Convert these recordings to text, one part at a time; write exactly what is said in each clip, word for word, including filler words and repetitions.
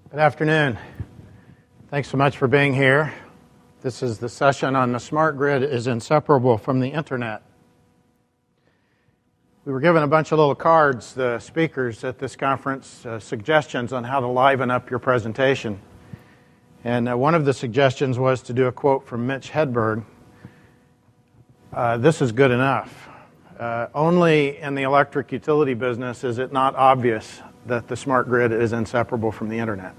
Good afternoon. Thanks so much for being here. This is the session on the smart grid is inseparable from the internet. We were given a bunch of little cards, the speakers at this conference, uh, suggestions on how to liven up your presentation. And uh, one of the suggestions was to do a quote from Mitch Hedberg. Uh, this is good enough. Uh, only in the electric utility business is it not obvious that the smart grid is inseparable from the internet.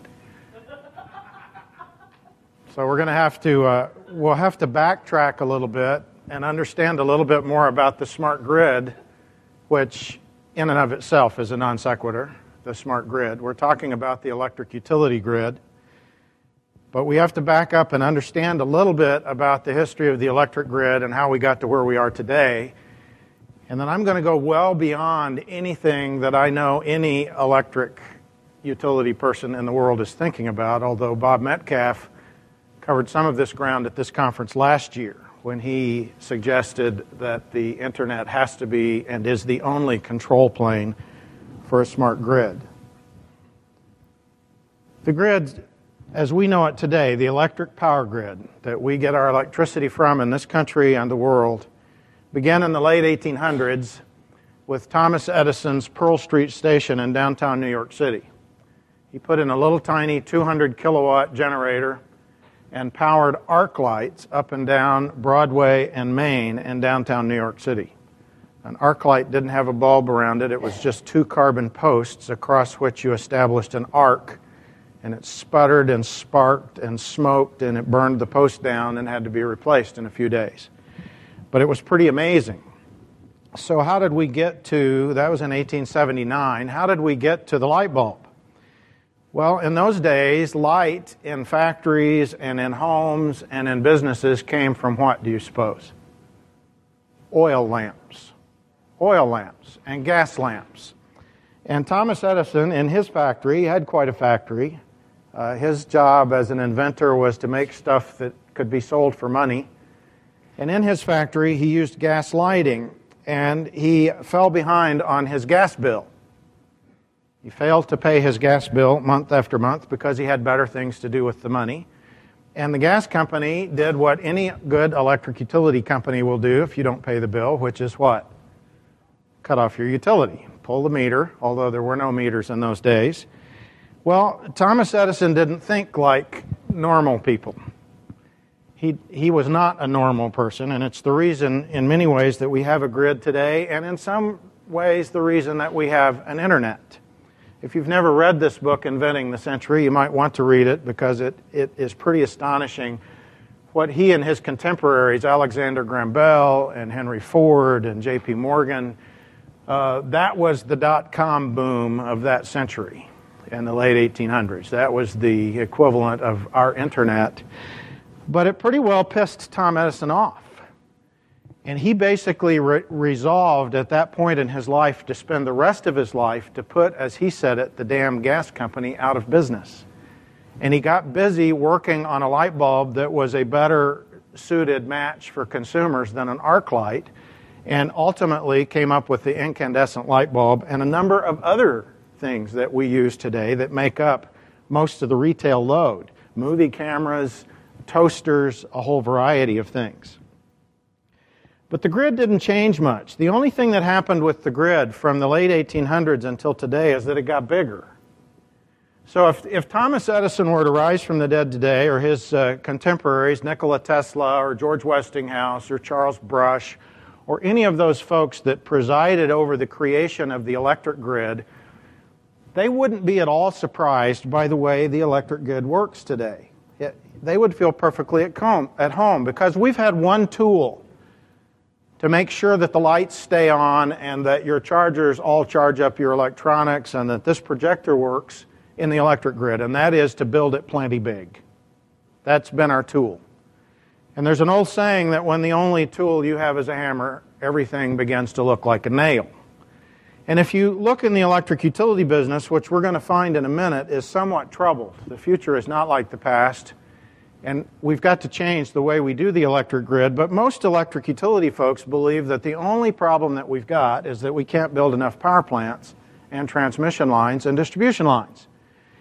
So we're going to have to, uh, we'll have to backtrack a little bit and understand a little bit more about the smart grid, which in and of itself is a non sequitur, the smart grid. We're talking about the electric utility grid, but we have to back up and understand a little bit about the history of the electric grid and how we got to where we are today. And then I'm going to go well beyond anything that I know any electric utility person in the world is thinking about, although Bob Metcalfe covered some of this ground at this conference last year when he suggested that the internet has to be and is the only control plane for a smart grid. The grid, as we know it today, the electric power grid that we get our electricity from in this country and the world, began in the late eighteen hundreds with Thomas Edison's Pearl Street Station in downtown New York City. He put in a little tiny two hundred kilowatt generator and powered arc lights up and down Broadway and Main in downtown New York City. An arc light didn't have a bulb around it. It was just two carbon posts across which you established an arc, and it sputtered and sparked and smoked, and it burned the post down and had to be replaced in a few days. But it was pretty amazing. So how did we get to, that was in eighteen seventy-nine, how did we get to the light bulb? Well, in those days, light in factories and in homes and in businesses came from what, do you suppose? Oil lamps. Oil lamps and gas lamps. And Thomas Edison, in his factory, he had quite a factory. Uh, his job as an inventor was to make stuff that could be sold for money. And in his factory, he used gas lighting, and he fell behind on his gas bill. He failed to pay his gas bill month after month because he had better things to do with the money. And the gas company did what any good electric utility company will do if you don't pay the bill, which is what? Cut off your utility. Pull the meter, although there were no meters in those days. Well, Thomas Edison didn't think like normal people. He, he was not a normal person, and it's the reason in many ways that we have a grid today, and in some ways the reason that we have an internet. If you've never read this book, Inventing the Century, you might want to read it because it, it is pretty astonishing what he and his contemporaries, Alexander Graham Bell and Henry Ford and J P Morgan, uh, that was the dot-com boom of that century in the late eighteen hundreds. That was the equivalent of our internet. But it pretty well pissed Tom Edison off. And he basically re- resolved at that point in his life to spend the rest of his life to put, as he said it, the damn gas company out of business. And he got busy working on a light bulb that was a better suited match for consumers than an arc light, and ultimately came up with the incandescent light bulb and a number of other things that we use today that make up most of the retail load. Movie cameras, toasters, a whole variety of things. But the grid didn't change much. The only thing that happened with the grid from the late eighteen hundreds until today is that it got bigger. So if, if Thomas Edison were to rise from the dead today, or his uh, contemporaries, Nikola Tesla or George Westinghouse or Charles Brush, or any of those folks that presided over the creation of the electric grid, they wouldn't be at all surprised by the way the electric grid works today. It, they would feel perfectly at home, at home because we've had one tool to make sure that the lights stay on and that your chargers all charge up your electronics and that this projector works in the electric grid, and that is to build it plenty big. That's been our tool. And there's an old saying that when the only tool you have is a hammer, everything begins to look like a nail. And if you look in the electric utility business, which we're going to find in a minute, is somewhat troubled. The future is not like the past, and we've got to change the way we do the electric grid, but most electric utility folks believe that the only problem that we've got is that we can't build enough power plants and transmission lines and distribution lines.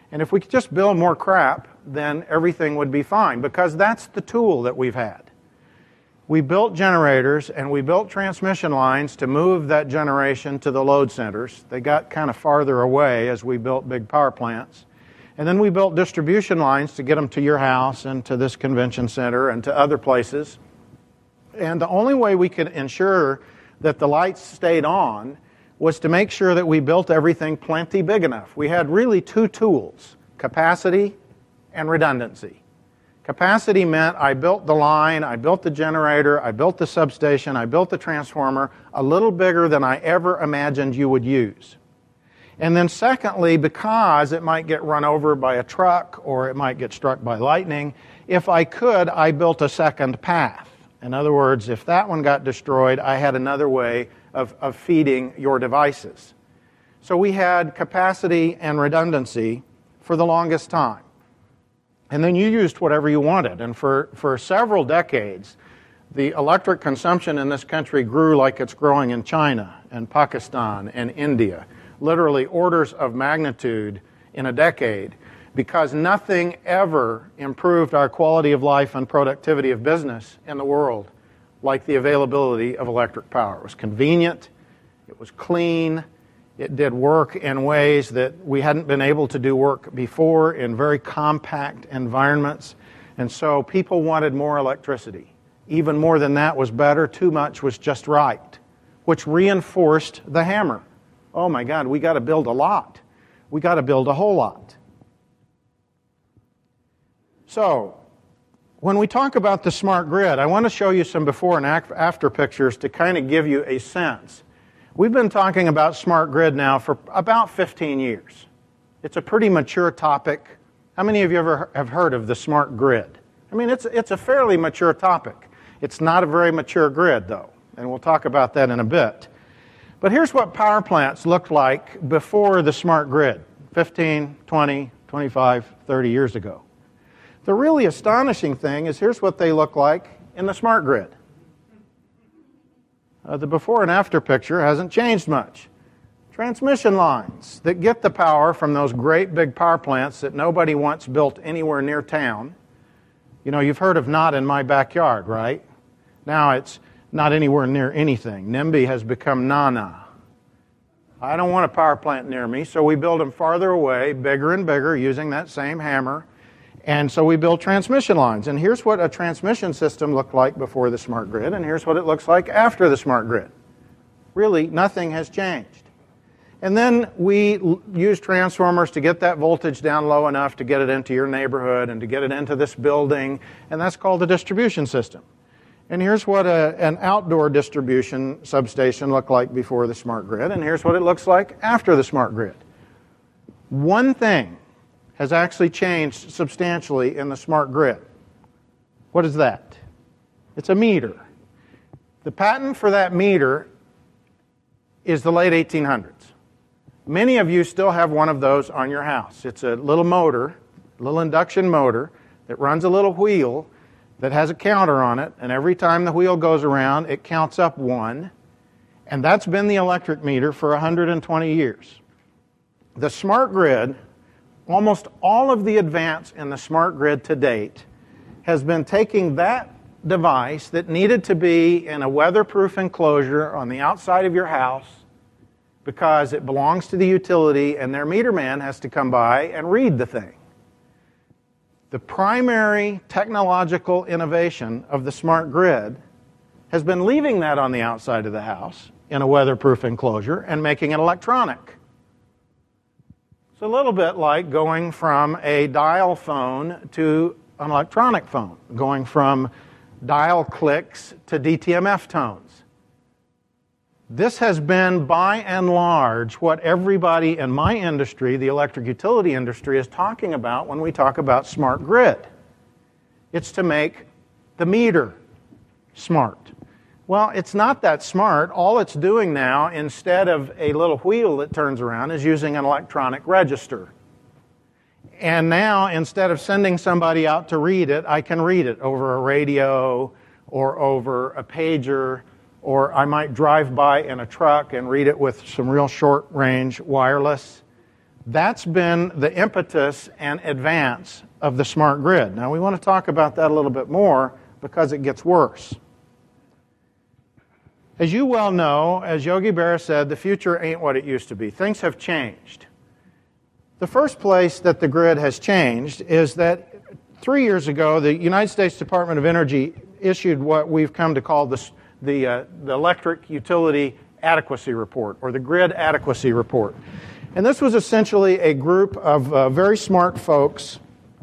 And if we could just build more crap, then everything would be fine, because that's the tool that we've had. We built generators and we built transmission lines to move that generation to the load centers. They got kind of farther away as we built big power plants. And then we built distribution lines to get them to your house and to this convention center and to other places. And the only way we could ensure that the lights stayed on was to make sure that we built everything plenty big enough. We had really two tools, capacity and redundancy. Capacity meant I built the line, I built the generator, I built the substation, I built the transformer a little bigger than I ever imagined you would use. And then secondly, because it might get run over by a truck or it might get struck by lightning, if I could, I built a second path. In other words, if that one got destroyed, I had another way of, of feeding your devices. So we had capacity and redundancy for the longest time. And then you used whatever you wanted. And for, for several decades, the electric consumption in this country grew like it's growing in China and Pakistan and India. Literally orders of magnitude in a decade, because nothing ever improved our quality of life and productivity of business in the world like the availability of electric power. It was convenient, it was clean, it did work in ways that we hadn't been able to do work before in very compact environments. And so people wanted more electricity. Even more than that was better. Too much was just right, which reinforced the hammer. Oh my God, we got to build a lot. We got to build a whole lot. So, when we talk about the smart grid, I want to show you some before and after pictures to kind of give you a sense. We've been talking about smart grid now for about fifteen years. It's a pretty mature topic. How many of you ever have heard of the smart grid? I mean, it's, it's a fairly mature topic. It's not a very mature grid, though, and we'll talk about that in a bit. But here's what power plants looked like before the smart grid, fifteen, twenty, twenty-five, thirty years ago. The really astonishing thing is here's what they look like in the smart grid. Uh, the before and after picture hasn't changed much. Transmission lines that get the power from those great big power plants that nobody wants built anywhere near town. You know, you've heard of not in my backyard, right? Now it's not anywhere near anything. NIMBY has become NANA. I don't want a power plant near me, so we build them farther away, bigger and bigger, using that same hammer. And so we build transmission lines. And here's what a transmission system looked like before the smart grid, and here's what it looks like after the smart grid. Really, nothing has changed. And then we l- use transformers to get that voltage down low enough to get it into your neighborhood and to get it into this building, and that's called a distribution system. And here's what a, an outdoor distribution substation looked like before the smart grid, and here's what it looks like after the smart grid. One thing has actually changed substantially in the smart grid. What is that? It's a meter. The patent for that meter is the late eighteen hundreds. Many of you still have one of those on your house. It's a little motor, a little induction motor that runs a little wheel that has a counter on it, and every time the wheel goes around, it counts up one, and that's been the electric meter for one hundred twenty years. The smart grid, almost all of the advance in the smart grid to date has been taking that device that needed to be in a weatherproof enclosure on the outside of your house because it belongs to the utility and their meter man has to come by and read the thing. The primary technological innovation of the smart grid has been leaving that on the outside of the house in a weatherproof enclosure and making it electronic. It's a little bit like going from a dial phone to an electronic phone, going from dial clicks to D T M F tones. This has been, by and large, what everybody in my industry, the electric utility industry, is talking about when we talk about smart grid. It's to make the meter smart. Well, it's not that smart. All it's doing now, instead of a little wheel that turns around, is using an electronic register. And now, instead of sending somebody out to read it, I can read it over a radio or over a pager, or I might drive by in a truck and read it with some real short-range wireless. That's been the impetus and advance of the smart grid. Now, we want to talk about that a little bit more because it gets worse. As you well know, as Yogi Berra said, the future ain't what it used to be. Things have changed. The first place that the grid has changed is that three years ago, the United States Department of Energy issued what we've come to call the, the, uh, the Electric Utility Adequacy Report, or the Grid Adequacy Report. And this was essentially a group of uh, very smart folks,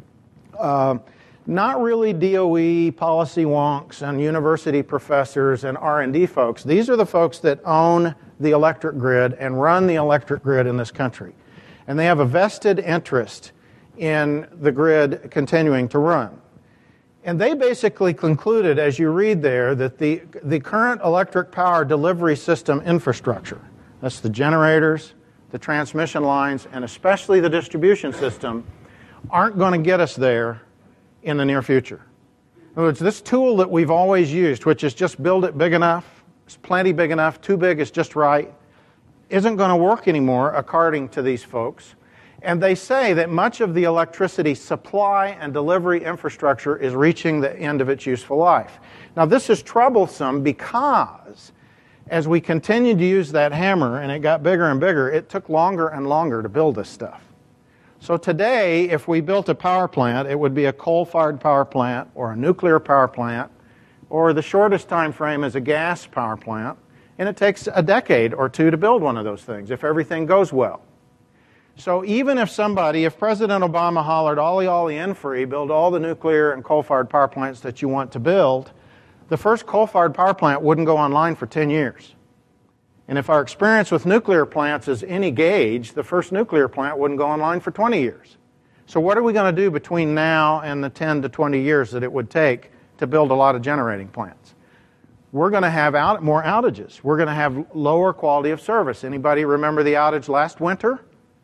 uh, not really D O E policy wonks and university professors and R and D folks. These are the folks that own the electric grid and run the electric grid in this country. And they have a vested interest in the grid continuing to run. And they basically concluded, as you read there, that the, the current electric power delivery system infrastructure, that's the generators, the transmission lines, and especially the distribution system, aren't going to get us there in the near future. In other words, this tool that we've always used, which is just build it big enough, it's plenty big enough, too big is just right, isn't going to work anymore, according to these folks. And they say that much of the electricity supply and delivery infrastructure is reaching the end of its useful life. Now, this is troublesome because as we continued to use that hammer and it got bigger and bigger, it took longer and longer to build this stuff. So today, if we built a power plant, it would be a coal-fired power plant or a nuclear power plant, or the shortest time frame is a gas power plant, and it takes a decade or two to build one of those things if everything goes well. So even if somebody, if President Obama hollered, ollie, ollie, in free, build all the nuclear and coal-fired power plants that you want to build, the first coal-fired power plant wouldn't go online for ten years. And if our experience with nuclear plants is any gauge, the first nuclear plant wouldn't go online for twenty years. So what are we going to do between now and the ten to twenty years that it would take to build a lot of generating plants? We're going to have out, more outages. We're going to have lower quality of service. Anybody remember the outage last winter?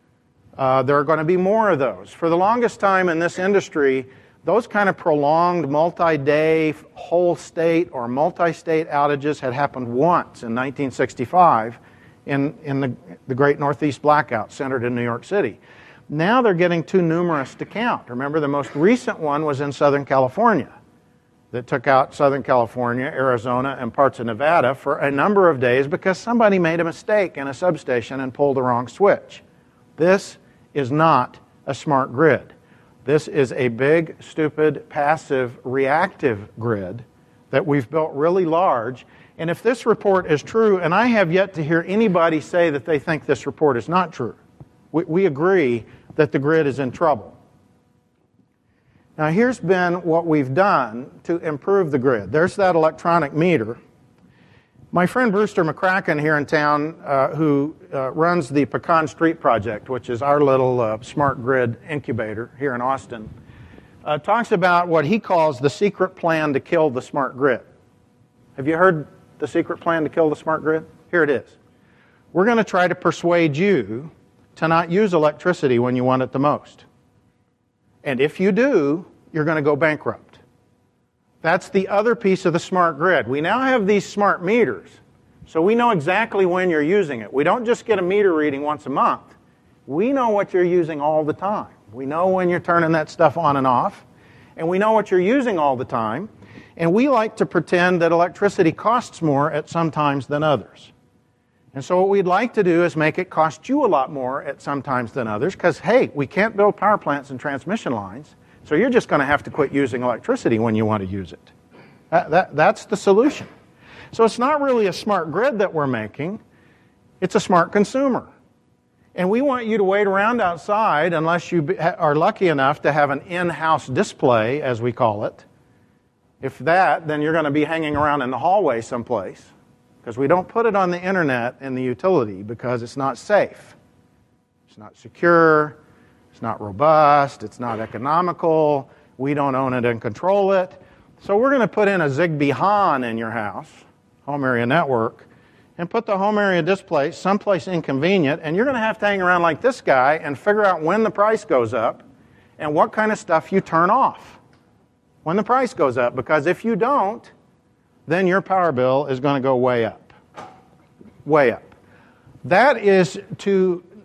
Uh, there are going to be more of those. For the longest time in this industry, those kind of prolonged multi-day, whole state or multi-state outages had happened once in nineteen sixty-five in, in the, the Great Northeast Blackout centered in New York City. Now they're getting too numerous to count. Remember, the most recent one was in Southern California that took out Southern California, Arizona, and parts of Nevada for a number of days because somebody made a mistake in a substation and pulled the wrong switch. This is not a smart grid. This is a big, stupid, passive, reactive grid that we've built really large. And if this report is true, and I have yet to hear anybody say that they think this report is not true, we, we agree that the grid is in trouble. Now, here's been what we've done to improve the grid. There's that electronic meter. My friend Brewster McCracken here in town, uh, who uh, runs the Pecan Street Project, which is our little uh, smart grid incubator here in Austin, uh, talks about what he calls the secret plan to kill the smart grid. Have you heard the secret plan to kill the smart grid? Here it is. We're going to try to persuade you to not use electricity when you want it the most. And if you do, you're going to go bankrupt. That's the other piece of the smart grid. We now have these smart meters, so we know exactly when you're using it. We don't just get a meter reading once a month. We know what you're using all the time. We know when you're turning that stuff on and off, and we know what you're using all the time. And we like to pretend that electricity costs more at some times than others. And so what we'd like to do is make it cost you a lot more at some times than others, because, hey, we can't build power plants and transmission lines, so you're just going to have to quit using electricity when you want to use it. That, that, that's the solution. So it's not really a smart grid that we're making. It's a smart consumer. And we want you to wait around outside unless you be, are lucky enough to have an in-house display, as we call it. If that, then you're going to be hanging around in the hallway someplace, because we don't put it on the internet in the utility because it's not safe. It's not secure. It's not robust, it's not economical, we don't own it and control it. So we're going to put in a Zigbee HAN in your house, home area network, and put the home area display someplace inconvenient, and you're going to have to hang around like this guy and figure out when the price goes up and what kind of stuff you turn off when the price goes up, because if you don't, then your power bill is going to go way up. Way up. That is to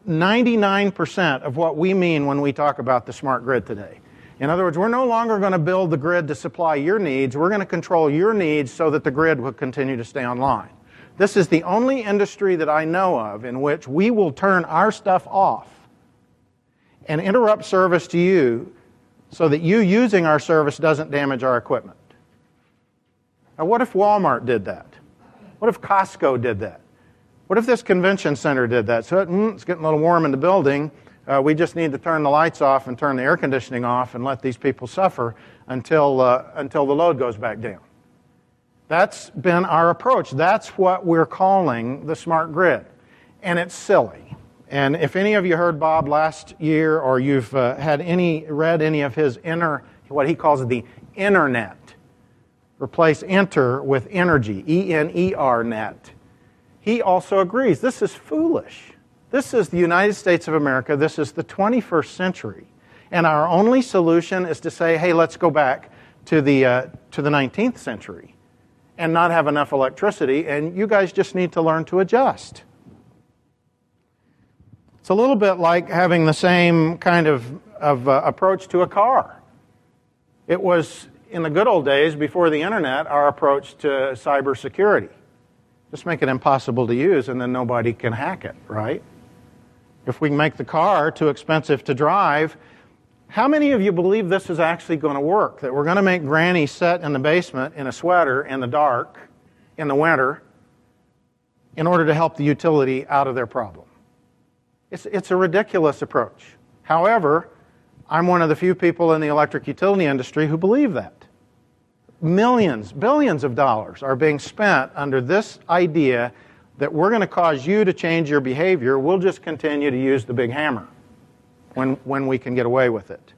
ninety-nine percent of what we mean when we talk about the smart grid today. In other words, we're no longer going to build the grid to supply your needs. We're going to control your needs so that the grid will continue to stay online. This is the only industry that I know of in which we will turn our stuff off and interrupt service to you so that you using our service doesn't damage our equipment. Now, what if Walmart did that? What if Costco did that? What if this convention center did that? So mm, it's getting a little warm in the building. Uh, we just need to turn the lights off and turn the air conditioning off and let these people suffer until, uh, until the load goes back down. That's been our approach. That's what we're calling the smart grid. And it's silly. And if any of you heard Bob last year, or you've uh, had any read any of his inner, what he calls the internet, replace enter with energy, E N E R net, he also agrees this is foolish. This is the United States of America. This is the twenty-first century. And our only solution is to say, hey, let's go back to the, uh, to the nineteenth century and not have enough electricity, and you guys just need to learn to adjust. It's a little bit like having the same kind of, of uh, approach to a car. It was, in the good old days, before the internet, our approach to cybersecurity. Just make it impossible to use, and then nobody can hack it, right? If we make the car too expensive to drive, how many of you believe this is actually going to work? That we're going to make Granny sit in the basement in a sweater in the dark, in the winter, in order to help the utility out of their problem? It's, it's a ridiculous approach. However, I'm one of the few people in the electric utility industry who believe that. Millions, billions of dollars are being spent under this idea that we're going to cause you to change your behavior. We'll just continue to use the big hammer when, when we can get away with it.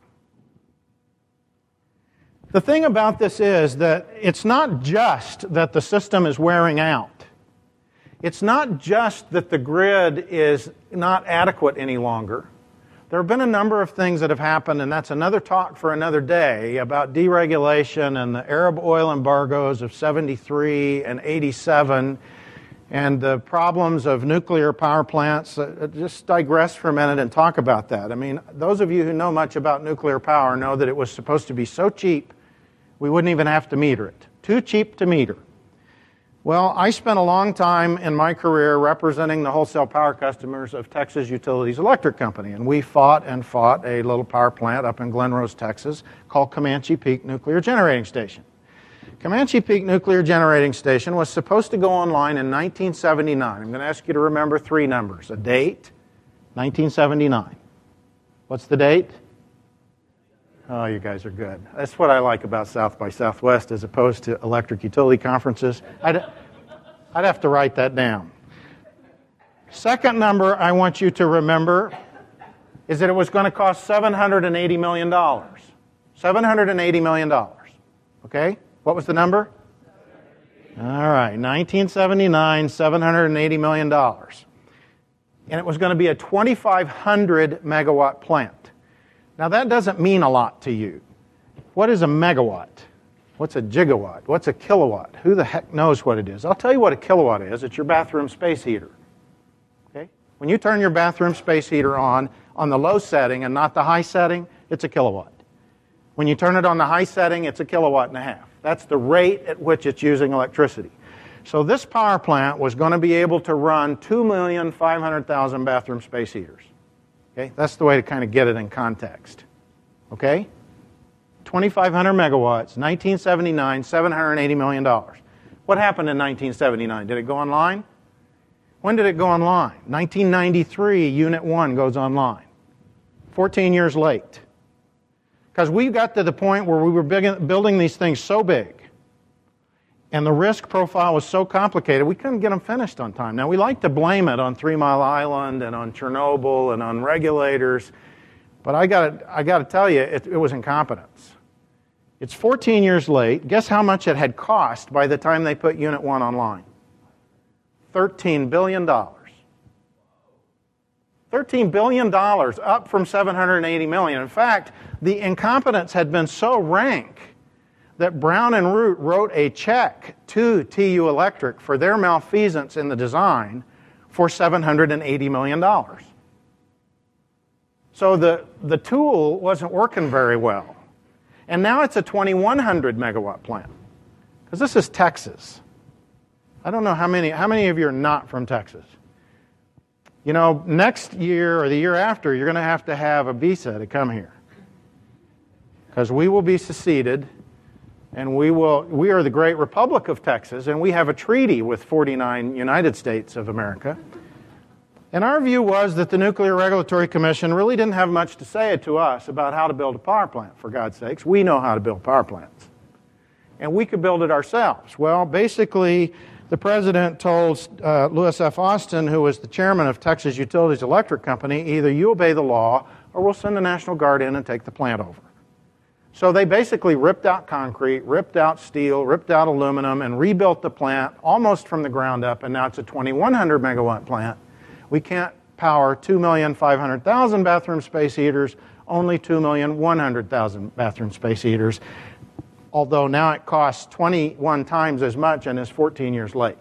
The thing about this is that it's not just that the system is wearing out. It's not just that the grid is not adequate any longer. There have been a number of things that have happened, and that's another talk for another day, about deregulation and the Arab oil embargoes of seventy-three and eighty-seven, and the problems of nuclear power plants. Uh, just digress for a minute and talk about that. I mean, those of you who know much about nuclear power know that it was supposed to be so cheap we wouldn't even have to meter it. Too cheap to meter. Well, I spent a long time in my career representing the wholesale power customers of Texas Utilities Electric Company, and we fought and fought a little power plant up in Glen Rose, Texas, called Comanche Peak Nuclear Generating Station. Comanche Peak Nuclear Generating Station was supposed to go online in nineteen seventy-nine. I'm going to ask you to remember three numbers. A date, nineteen seventy-nine. What's the date? Oh, you guys are good. That's what I like about South by Southwest as opposed to electric utility conferences. I'd, I'd have to write that down. Second number I want you to remember is that it was going to cost seven hundred eighty million dollars. seven hundred eighty million dollars. Okay? What was the number? All right, nineteen seventy-nine, seven hundred eighty million dollars. And it was going to be a twenty-five hundred megawatt plant. Now, that doesn't mean a lot to you. What is a megawatt? What's a gigawatt? What's a kilowatt? Who the heck knows what it is? I'll tell you what a kilowatt is. It's your bathroom space heater. Okay? When you turn your bathroom space heater on, on the low setting and not the high setting, it's a kilowatt. When you turn it on the high setting, it's a kilowatt and a half. That's the rate at which it's using electricity. So this power plant was going to be able to run two million five hundred thousand bathroom space heaters. Okay? That's the way to kind of get it in context. Okay? twenty-five hundred megawatts, nineteen seventy-nine, seven hundred eighty million dollars. What happened in nineteen seventy-nine? Did it go online? When did it go online? nineteen ninety-three, Unit one goes online. fourteen years late. Because we got to the point where we were big, building these things so big, and the risk profile was so complicated, we couldn't get them finished on time. Now, we like to blame it on Three Mile Island and on Chernobyl and on regulators, but I got I got to tell you, it, it was incompetence. It's fourteen years late. Guess how much it had cost by the time they put Unit one online? thirteen billion dollars. thirteen billion dollars, up from seven hundred eighty million dollars. In fact, the incompetence had been so rank that Brown and Root wrote a check to T U Electric for their malfeasance in the design for seven hundred eighty million dollars. So the, the tool wasn't working very well. And now it's a twenty-one hundred megawatt plant. Because this is Texas. I don't know how many, how many of you are not from Texas? You know, next year or the year after, you're going to have to have a visa to come here. Because we will be seceded, and we will, we are the great Republic of Texas, and we have a treaty with forty-nine United States of America. And our view was that the Nuclear Regulatory Commission really didn't have much to say to us about how to build a power plant, for God's sakes. We know how to build power plants. And we could build it ourselves. Well, basically, the president told uh, Louis F. Austin, who was the chairman of Texas Utilities Electric Company, either you obey the law or we'll send the National Guard in and take the plant over. So they basically ripped out concrete, ripped out steel, ripped out aluminum, and rebuilt the plant almost from the ground up, and now it's a twenty-one hundred megawatt plant. We can't power two million five hundred thousand bathroom space heaters, only two million one hundred thousand bathroom space heaters, although now it costs twenty-one times as much and is fourteen years late.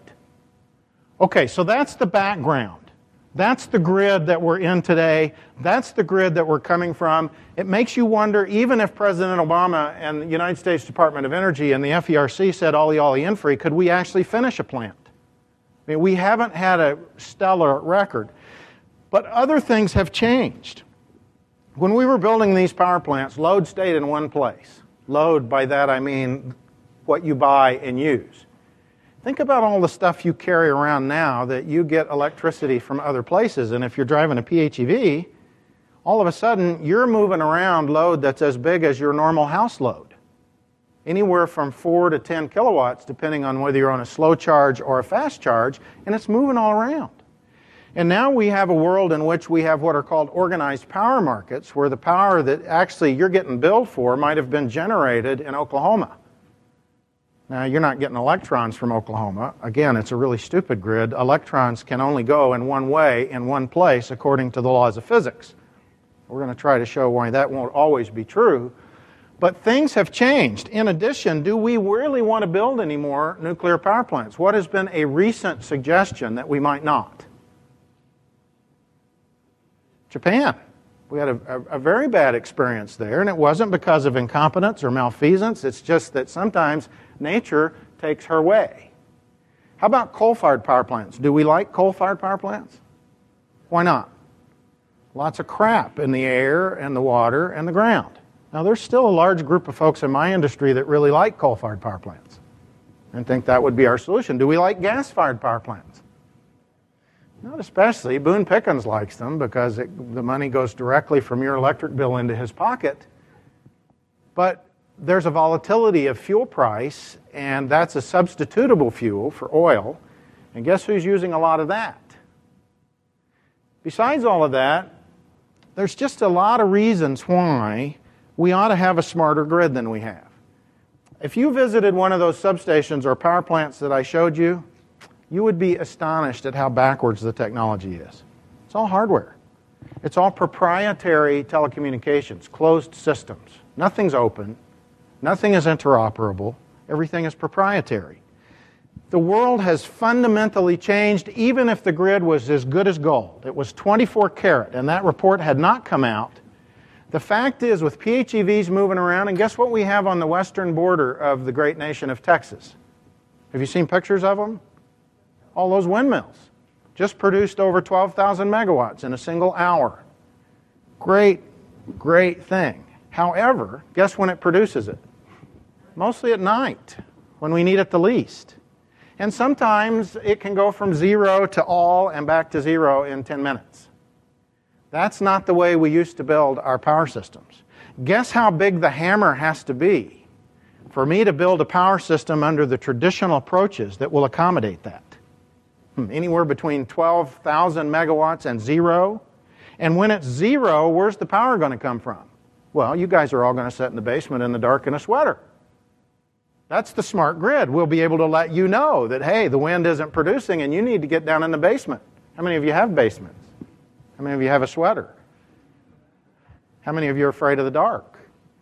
Okay, so that's the background. That's the grid that we're in today. That's the grid that we're coming from. It makes you wonder, even if President Obama and the United States Department of Energy and the F E R C said ollie ollie in free, could we actually finish a plant? I mean, we haven't had a stellar record. But other things have changed. When we were building these power plants, load stayed in one place. Load, by that I mean what you buy and use. Think about all the stuff you carry around now that you get electricity from other places. And if you're driving a P H E V, all of a sudden you're moving around load that's as big as your normal house load. Anywhere from four to ten kilowatts, depending on whether you're on a slow charge or a fast charge, and it's moving all around. And now we have a world in which we have what are called organized power markets, where the power that actually you're getting billed for might have been generated in Oklahoma. Now, you're not getting electrons from Oklahoma. Again, it's a really stupid grid. Electrons can only go in one way, in one place, according to the laws of physics. We're going to try to show why that won't always be true. But things have changed. In addition, do we really want to build any more nuclear power plants? What has been a recent suggestion that we might not? Japan. We had a, a, a very bad experience there, and it wasn't because of incompetence or malfeasance. It's just that sometimes nature takes her way. How about coal-fired power plants? Do we like coal-fired power plants? Why not? Lots of crap in the air and the water and the ground. Now, there's still a large group of folks in my industry that really like coal-fired power plants and think that would be our solution. Do we like gas-fired power plants? Not especially. Boone Pickens likes them because it, the money goes directly from your electric bill into his pocket. But there's a volatility of fuel price, and that's a substitutable fuel for oil. And guess who's using a lot of that? Besides all of that, there's just a lot of reasons why we ought to have a smarter grid than we have. If you visited one of those substations or power plants that I showed you, you would be astonished at how backwards the technology is. It's all hardware. It's all proprietary telecommunications, closed systems. Nothing's open. Nothing is interoperable. Everything is proprietary. The world has fundamentally changed, even if the grid was as good as gold. It was twenty-four karat, and that report had not come out. The fact is, with P H E Vs moving around, and guess what we have on the western border of the great nation of Texas? Have you seen pictures of them? All those windmills just produced over twelve thousand megawatts in a single hour. Great, great thing. However, guess when it produces it? Mostly at night, when we need it the least. And sometimes it can go from zero to all and back to zero in ten minutes. That's not the way we used to build our power systems. Guess how big the hammer has to be for me to build a power system under the traditional approaches that will accommodate that? Hmm, anywhere between twelve thousand megawatts and zero. And when it's zero, where's the power going to come from? Well, you guys are all going to sit in the basement in the dark in a sweater. That's the smart grid. We'll be able to let you know that, hey, the wind isn't producing and you need to get down in the basement. How many of you have basements? How many of you have a sweater? How many of you are afraid of the dark?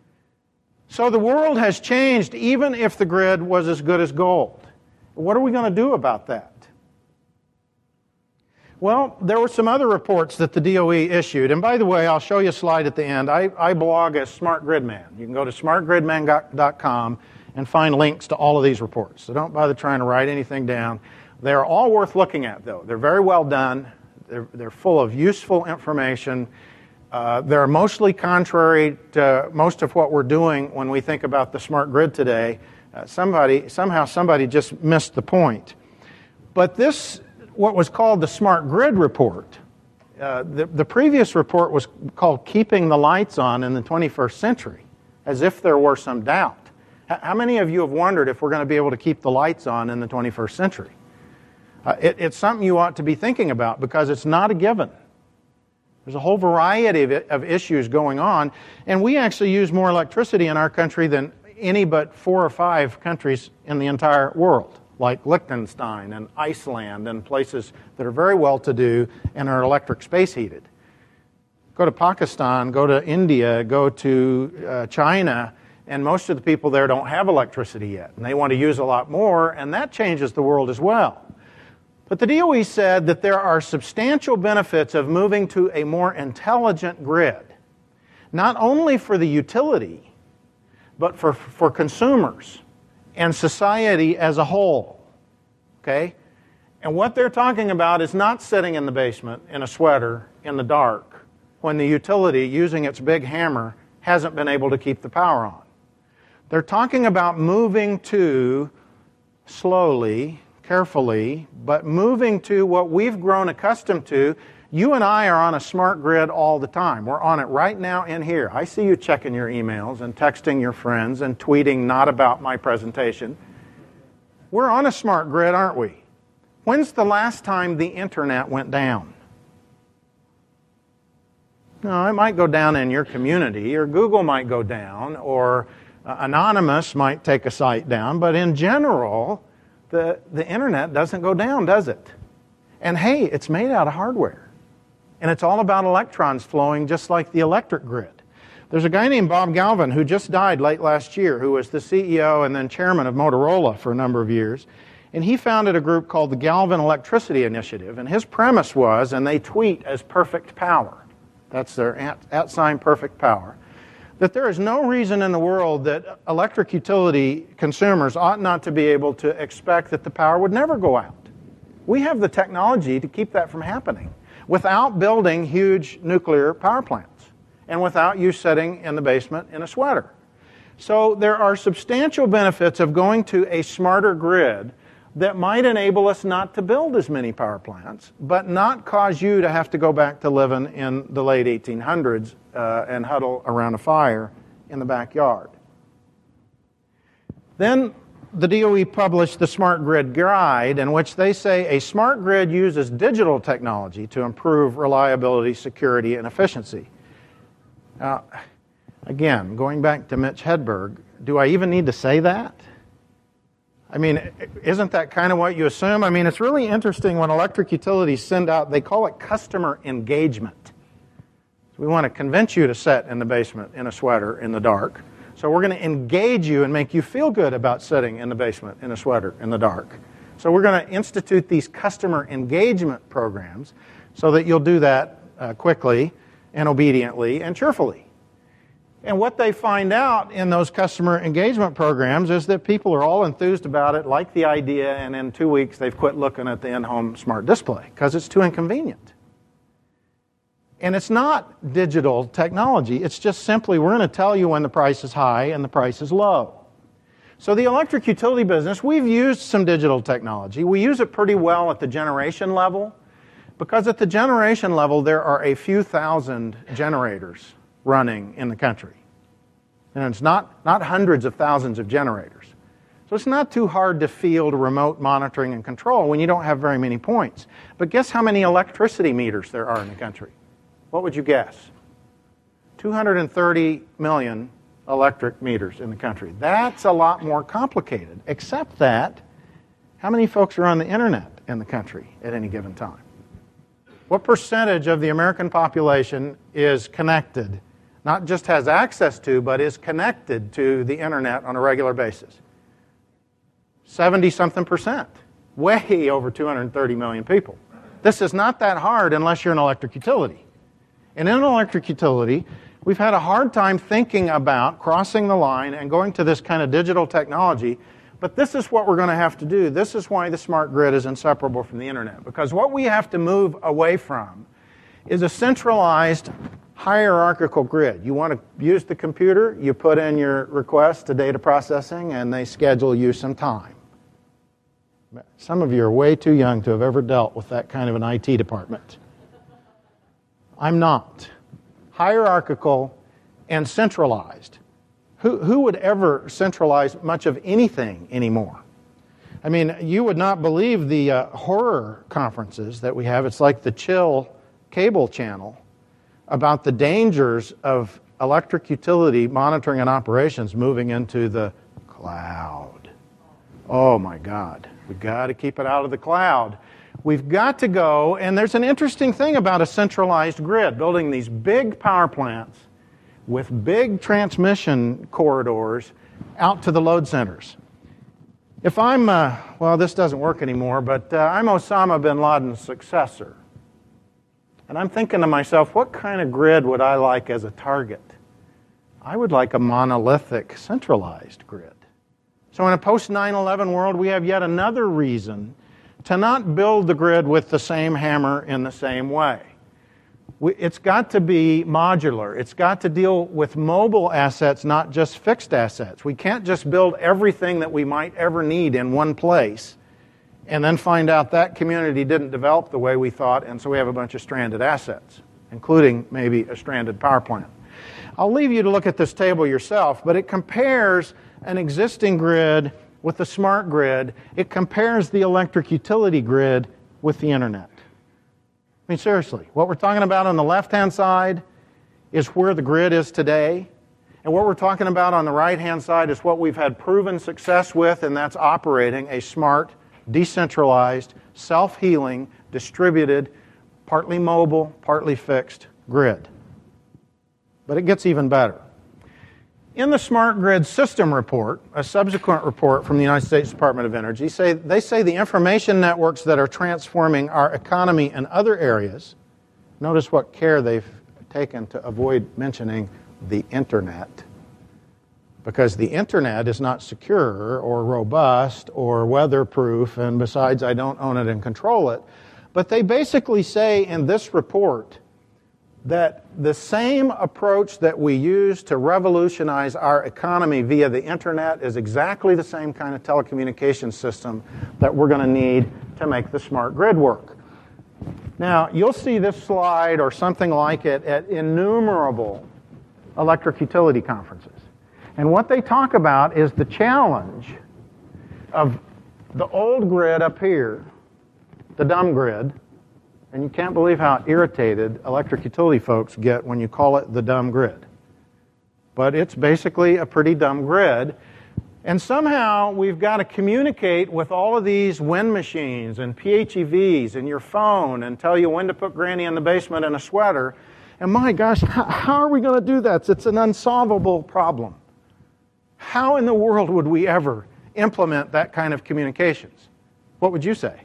So the world has changed even if the grid was as good as gold. What are we going to do about that? Well, there were some other reports that the D O E issued. And by the way, I'll show you a slide at the end. I, I blog as Smart Grid Man. You can go to smart grid man dot com and find links to all of these reports. So don't bother trying to write anything down. They're all worth looking at, though. They're very well done. They're, they're full of useful information. Uh, they're mostly contrary to most of what we're doing when we think about the smart grid today. Uh, somebody, somehow somebody just missed the point. But this, what was called the Smart Grid Report, uh, the, the previous report was called Keeping the Lights On in the twenty-first Century, as if there were some doubt. H- how many of you have wondered if we're going to be able to keep the lights on in the twenty-first century? Uh, it, it's something you ought to be thinking about because it's not a given. There's a whole variety of, of issues going on, and we actually use more electricity in our country than any but four or five countries in the entire world, like Liechtenstein and Iceland and places that are very well-to-do and are electric space heated. Go to Pakistan, go to India, go to uh, China, and most of the people there don't have electricity yet, and they want to use a lot more, and that changes the world as well. But the D O E said that there are substantial benefits of moving to a more intelligent grid, not only for the utility, but for, for consumers and society as a whole. Okay? And what they're talking about is not sitting in the basement in a sweater in the dark when the utility, using its big hammer, hasn't been able to keep the power on. They're talking about moving to, slowly, carefully, but moving to what we've grown accustomed to. You and I are on a smart grid all the time. We're on it right now in here. I see you checking your emails and texting your friends and tweeting not about my presentation. We're on a smart grid, aren't we? When's the last time the internet went down? No, it might go down in your community, or Google might go down, or uh, Anonymous might take a site down, but in general, The, the internet doesn't go down, does it? And hey, it's made out of hardware. And it's all about electrons flowing just like the electric grid. There's a guy named Bob Galvin who just died late last year, who was the C E O and then chairman of Motorola for a number of years. And he founded a group called the Galvin Electricity Initiative. And his premise was, and they tweet as perfect power, that's their at, at sign perfect power, that there is no reason in the world that electric utility consumers ought not to be able to expect that the power would never go out. We have the technology to keep that from happening without building huge nuclear power plants and without you sitting in the basement in a sweater. So there are substantial benefits of going to a smarter grid that might enable us not to build as many power plants, but not cause you to have to go back to living in the late eighteen hundreds uh, and huddle around a fire in the backyard. Then the D O E published the Smart Grid Guide, in which they say a smart grid uses digital technology to improve reliability, security, and efficiency. Now, again, going back to Mitch Hedberg, do I even need to say that? I mean, isn't that kind of what you assume? I mean, it's really interesting when electric utilities send out, they call it customer engagement. So we want to convince you to sit in the basement in a sweater in the dark. So we're going to engage you and make you feel good about sitting in the basement in a sweater in the dark. So we're going to institute these customer engagement programs so that you'll do that uh, quickly and obediently and cheerfully. And what they find out in those customer engagement programs is that people are all enthused about it, like the idea, and in two weeks they've quit looking at the in-home smart display because it's too inconvenient. And it's not digital technology. It's just simply we're going to tell you when the price is high and the price is low. So the electric utility business, we've used some digital technology. We use it pretty well at the generation level because at the generation level there are a few thousand generators running in the country. And it's not, not hundreds of thousands of generators. So it's not too hard to field remote monitoring and control when you don't have very many points. But guess how many electricity meters there are in the country? What would you guess? two hundred thirty million electric meters in the country. That's a lot more complicated, except that how many folks are on the internet in the country at any given time? What percentage of the American population is connected, not just has access to, but is connected to the internet on a regular basis? seventy something percent, way over two hundred thirty million people. This is not that hard unless you're an electric utility. And in an electric utility, we've had a hard time thinking about crossing the line and going to this kind of digital technology, but this is what we're going to have to do. This is why the smart grid is inseparable from the internet, because what we have to move away from is a centralized hierarchical grid. You want to use the computer, you put in your request to data processing, and they schedule you some time. Some of you are way too young to have ever dealt with that kind of an I T department. I'm not. Hierarchical and centralized. Who, who would ever centralize much of anything anymore? I mean, you would not believe the uh, horror conferences that we have. It's like the Chill cable channel about the dangers of electric utility monitoring and operations moving into the cloud. Oh my God. We've got to keep it out of the cloud. We've got to go, and there's an interesting thing about a centralized grid, building these big power plants with big transmission corridors out to the load centers. If I'm, uh, well, this doesn't work anymore, but uh, I'm Osama bin Laden's successor, and I'm thinking to myself, what kind of grid would I like as a target? I would like a monolithic, centralized grid. So in a post nine eleven world, we have yet another reason to not build the grid with the same hammer in the same way. We, it's got to be modular. It's got to deal with mobile assets, not just fixed assets. We can't just build everything that we might ever need in one place and then find out that community didn't develop the way we thought, and so we have a bunch of stranded assets, including maybe a stranded power plant. I'll leave you to look at this table yourself, but it compares an existing grid with the smart grid. It compares the electric utility grid with the internet. I mean, seriously, what we're talking about on the left-hand side is where the grid is today, and what we're talking about on the right-hand side is what we've had proven success with, and that's operating a smart, decentralized, self-healing, distributed, partly mobile, partly fixed grid. But it gets even better. In the Smart Grid System Report, a subsequent report from the United States Department of Energy, say, they say the information networks that are transforming our economy and other areas, notice what care they've taken to avoid mentioning the Internet, because the Internet is not secure or robust or weatherproof, and besides, I don't own it and control it. But they basically say in this report that the same approach that we use to revolutionize our economy via the internet is exactly the same kind of telecommunications system that we're going to need to make the smart grid work. Now, you'll see this slide or something like it at innumerable electric utility conferences. And what they talk about is the challenge of the old grid up here, the dumb grid. And you can't believe how irritated electric utility folks get when you call it the dumb grid. But it's basically a pretty dumb grid. And somehow we've got to communicate with all of these wind machines and P H E Vs and your phone and tell you when to put Granny in the basement in a sweater. And my gosh, how, how are we going to do that? It's an unsolvable problem. How in the world would we ever implement that kind of communications? What would you say?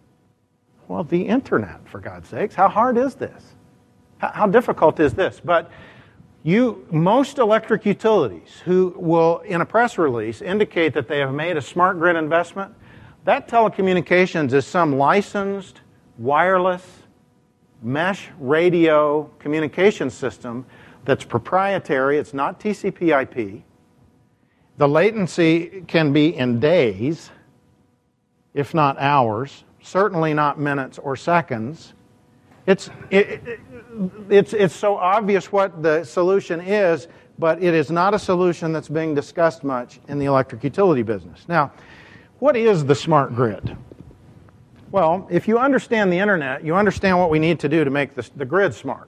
Well, the internet, for God's sakes. How hard is this? How, how difficult is this? But you, most electric utilities who will, in a press release, indicate that they have made a smart grid investment, that telecommunications is some licensed, wireless, mesh radio communication system that's proprietary. It's not T C P I P. The latency can be in days, if not hours. Certainly not minutes or seconds. It's, it, it, it's, it's so obvious what the solution is, but it is not a solution that's being discussed much in the electric utility business. Now, what is the smart grid? Well, if you understand the internet, you understand what we need to do to make the, the grid smart.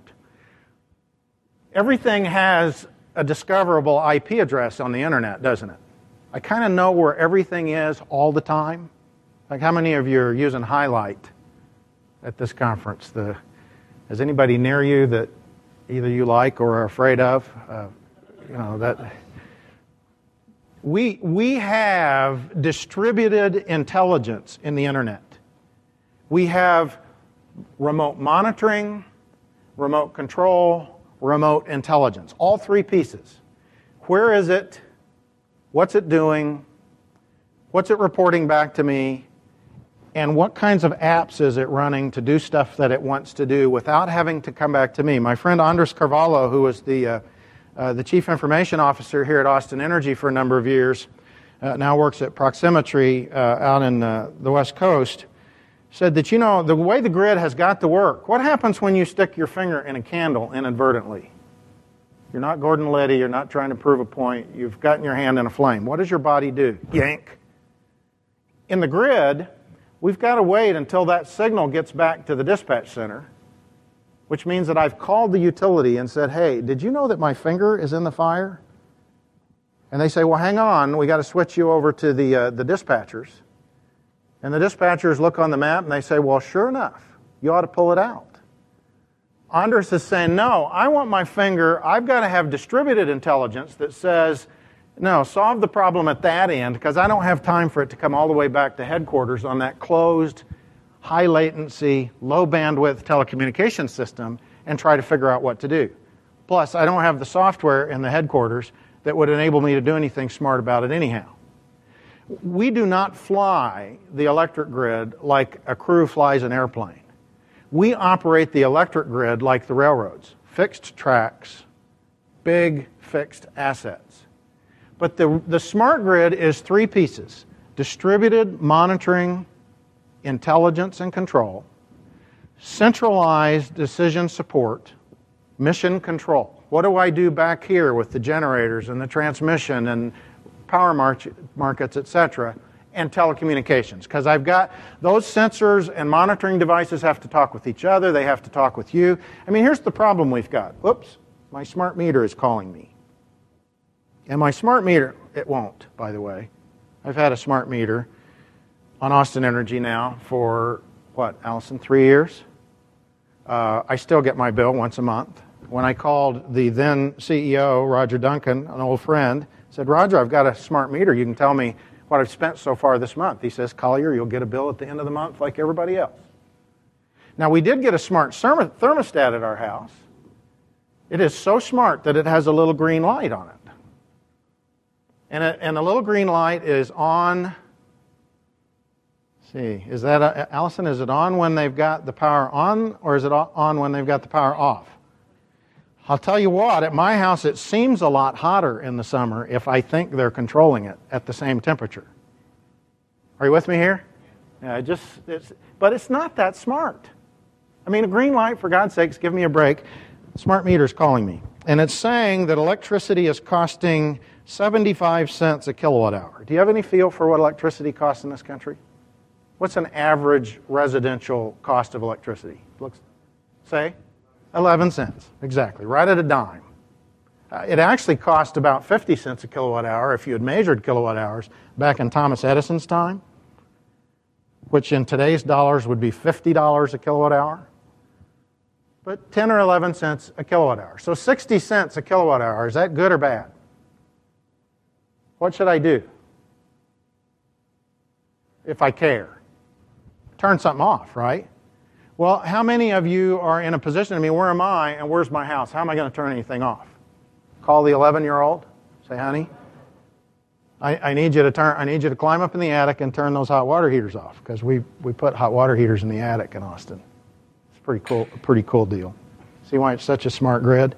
Everything has a discoverable I P address on the internet, doesn't it? I kind of know where everything is all the time. Like, how many of you are using Highlight at this conference? The, is anybody near you that either you like or are afraid of? Uh, you know, that we, we have distributed intelligence in the internet. We have remote monitoring, remote control, remote intelligence. All three pieces. Where is it? What's it doing? What's it reporting back to me? And what kinds of apps is it running to do stuff that it wants to do without having to come back to me? My friend Andres Carvalho, who was the, uh, uh, the Chief Information Officer here at Austin Energy for a number of years, uh, now works at Proximetry uh, out in uh, the West Coast, said that, you know, the way the grid has got to work, what happens when you stick your finger in a candle inadvertently? You're not Gordon Liddy, you're not trying to prove a point, you've gotten your hand in a flame. What does your body do? Yank. In the grid, we've got to wait until that signal gets back to the dispatch center, which means that I've called the utility and said, hey, did you know that my finger is in the fire? And they say, well, hang on, we got to switch you over to the, uh, the dispatchers. And the dispatchers look on the map and they say, well, sure enough, you ought to pull it out. Andres is saying, no, I want my finger, I've got to have distributed intelligence that says, no, solve the problem at that end, because I don't have time for it to come all the way back to headquarters on that closed, high latency, low bandwidth telecommunications system and try to figure out what to do. Plus, I don't have the software in the headquarters that would enable me to do anything smart about it anyhow. We do not fly the electric grid like a crew flies an airplane. We operate the electric grid like the railroads, fixed tracks, big fixed assets. But the, the smart grid is three pieces: distributed monitoring, intelligence and control, centralized decision support, mission control. What do I do back here with the generators and the transmission and power mar- markets, et cetera, and telecommunications? Because I've got those sensors and monitoring devices have to talk with each other. They have to talk with you. I mean, here's the problem we've got. Whoops, my smart meter is calling me. And my smart meter, it won't, by the way. I've had a smart meter on Austin Energy now for, what, Allison, three years? Uh, I still get my bill once a month. When I called the then C E O, Roger Duncan, an old friend, said, Roger, I've got a smart meter. You can tell me what I've spent so far this month. He says, Collier, you'll get a bill at the end of the month like everybody else. Now, we did get a smart thermostat at our house. It is so smart that it has a little green light on it. And, it, and the little green light is on, let's see, is that, a, Allison, is it on when they've got the power on, or is it on when they've got the power off? I'll tell you what, at my house it seems a lot hotter in the summer if I think they're controlling it at the same temperature. Are you with me here? Yeah, just, it's, but it's not that smart. I mean, a green light, for God's sakes, give me a break. Smart meter's calling me. And it's saying that electricity is costing seventy-five cents a kilowatt hour. Do you have any feel for what electricity costs in this country? What's an average residential cost of electricity? Looks, say? eleven cents, exactly, right at a dime. Uh, it actually cost about fifty cents a kilowatt hour if you had measured kilowatt hours back in Thomas Edison's time, which in today's dollars would be fifty dollars a kilowatt hour. But ten or eleven cents a kilowatt hour. So sixty cents a kilowatt hour, is that good or bad? What should I do if I care? Turn something off, right? Well, how many of you are in a position, I mean, where am I and where's my house? How am I going to turn anything off? Call the eleven-year-old, say, honey, I, I need you to turn. I need you to climb up in the attic and turn those hot water heaters off, because we we put hot water heaters in the attic in Austin. It's a pretty cool, a pretty cool deal. See why it's such a smart grid?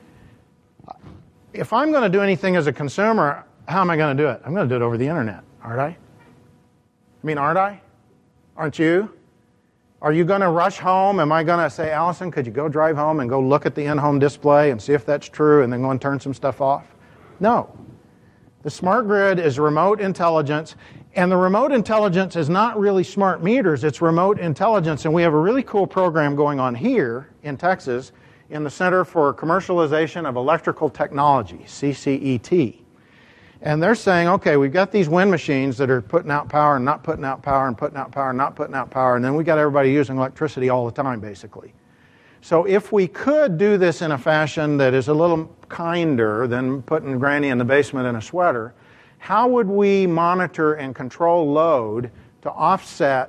If I'm going to do anything as a consumer, how am I going to do it? I'm going to do it over the internet, aren't I? I mean, aren't I? Aren't you? Are you going to rush home? Am I going to say, Allison, could you go drive home and go look at the in-home display and see if that's true and then go and turn some stuff off? No. The smart grid is remote intelligence, and the remote intelligence is not really smart meters, it's remote intelligence, and we have a really cool program going on here in Texas in the Center for Commercialization of Electrical Technology, C C E T. And they're saying, okay, we've got these wind machines that are putting out power and not putting out power and putting out power and not putting out power, and then we've got everybody using electricity all the time, basically. So if we could do this in a fashion that is a little kinder than putting Granny in the basement in a sweater, how would we monitor and control load to offset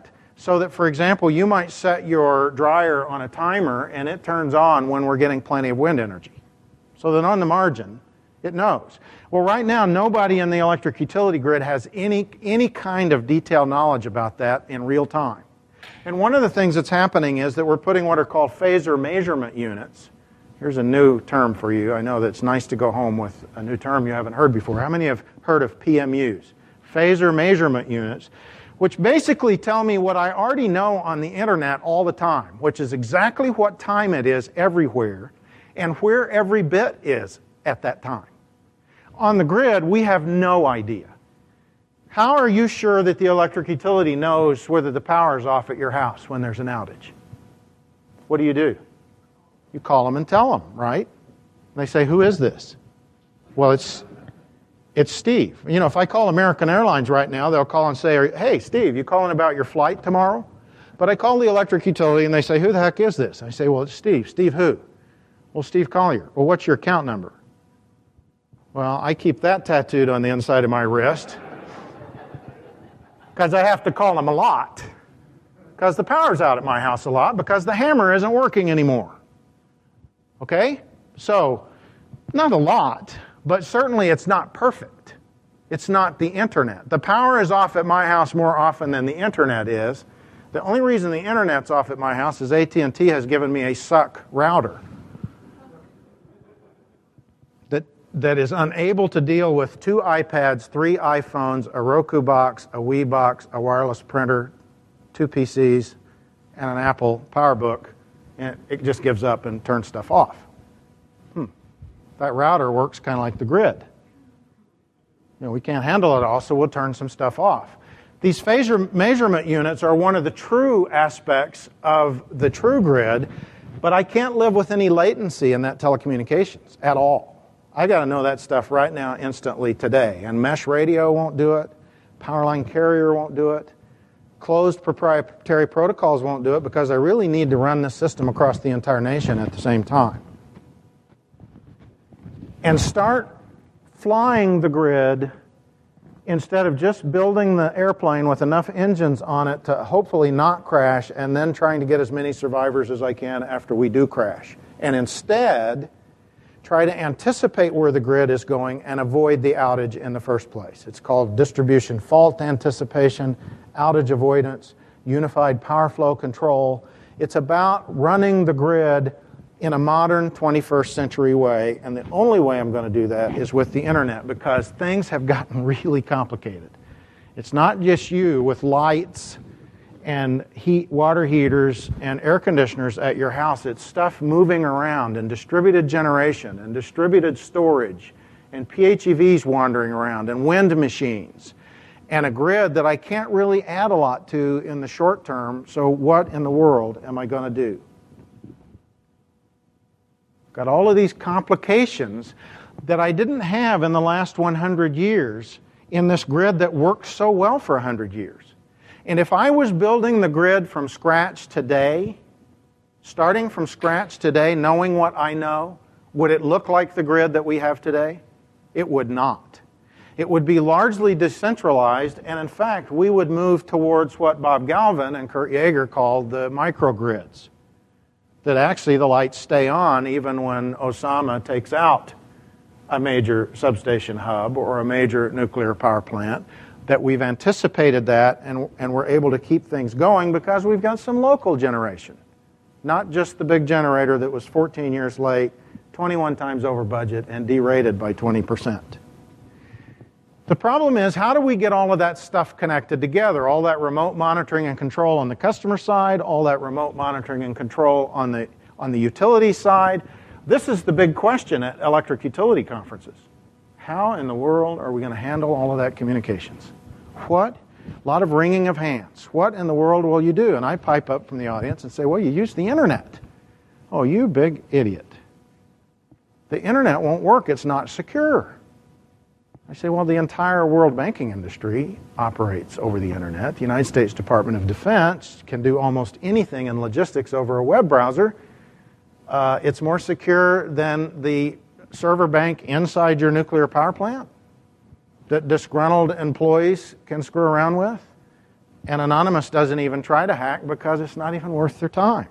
So that, for example, you might set your dryer on a timer and it turns on when we're getting plenty of wind energy. So that on the margin, it knows. Well, right now, nobody in the electric utility grid has any, any kind of detailed knowledge about that in real time. And one of the things that's happening is that we're putting what are called phasor measurement units. Here's a new term for you. I know that it's nice to go home with a new term you haven't heard before. How many have heard of P M Us? Phasor measurement units, which basically tell me what I already know on the internet all the time, which is exactly what time it is everywhere and where every bit is at that time. On the grid, we have no idea. How are you sure that the electric utility knows whether the power is off at your house when there's an outage? What do you do? You call them and tell them, right? And they say, who is this? Well, it's it's Steve. You know, if I call American Airlines right now, they'll call and say, hey, Steve, you calling about your flight tomorrow? But I call the electric utility and they say, who the heck is this? I say, well, it's Steve. Steve who? Well, Steve Collier. Well, what's your account number? Well, I keep that tattooed on the inside of my wrist because I have to call them a lot because the power's out at my house a lot because the hammer isn't working anymore. Okay? So, not a lot, but certainly it's not perfect. It's not the internet. The power is off at my house more often than the internet is. The only reason the internet's off at my house is A T and T has given me a suck router that, that is unable to deal with two iPads, three iPhones, a Roku box, a Wii box, a wireless printer, two P Cs, and an Apple PowerBook. And it just gives up and turns stuff off. Hmm. That router works kind of like the grid. You know, we can't handle it all, so we'll turn some stuff off. These phasor measurement units are one of the true aspects of the true grid, but I can't live with any latency in that telecommunications at all. I got to know that stuff right now, instantly, today. And mesh radio won't do it. Powerline carrier won't do it. Closed proprietary protocols won't do it because I really need to run this system across the entire nation at the same time. And start flying the grid instead of just building the airplane with enough engines on it to hopefully not crash and then trying to get as many survivors as I can after we do crash. And instead, try to anticipate where the grid is going and avoid the outage in the first place. It's called distribution fault anticipation, outage avoidance, unified power flow control. It's about running the grid in a modern twenty-first century way, and the only way I'm going to do that is with the internet because things have gotten really complicated. It's not just you with lights and heat, water heaters and air conditioners at your house. It's stuff moving around and distributed generation and distributed storage and P H E Vs wandering around and wind machines and a grid that I can't really add a lot to in the short term. So what in the world am I going to do? Got all of these complications that I didn't have in the last one hundred years in this grid that worked so well for one hundred years. And if I was building the grid from scratch today, starting from scratch today, knowing what I know, would it look like the grid that we have today? It would not. It would be largely decentralized, and in fact, we would move towards what Bob Galvin and Kurt Yeager called the microgrids. That actually the lights stay on even when Osama takes out a major substation hub or a major nuclear power plant, that we've anticipated that and, and we're able to keep things going because we've got some local generation. Not just the big generator that was fourteen years late, twenty-one times over budget, and derated by twenty percent. The problem is, how do we get all of that stuff connected together? All that remote monitoring and control on the customer side, all that remote monitoring and control on the, on the utility side. This is the big question at electric utility conferences. How in the world are we going to handle all of that communications? What? A lot of wringing of hands. What in the world will you do? And I pipe up from the audience and say, well, you use the internet. Oh, you big idiot. The internet won't work. It's not secure. I say, well, the entire world banking industry operates over the internet. The United States Department of Defense can do almost anything in logistics over a web browser. Uh, it's more secure than the server bank inside your nuclear power plant that disgruntled employees can screw around with. And Anonymous doesn't even try to hack because it's not even worth their time.